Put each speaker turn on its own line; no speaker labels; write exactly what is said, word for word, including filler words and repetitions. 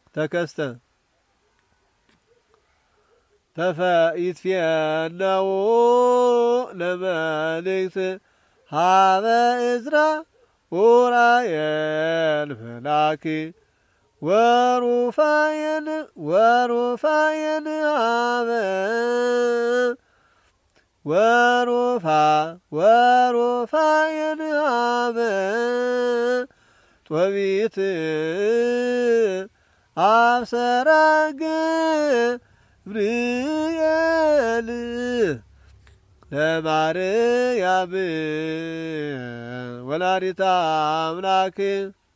ተከስተ ተፈይትፌነው ለመልእክት ሀበ እዝራ ኡራኤል ፈላኪ ወሩፋየን ወሩፋየን ሀበ ወሩፋ ወሩፋየን ሀበ ጦቢት አብሰራ ገብርኤል ለማርያም ወላዲተ አምላክ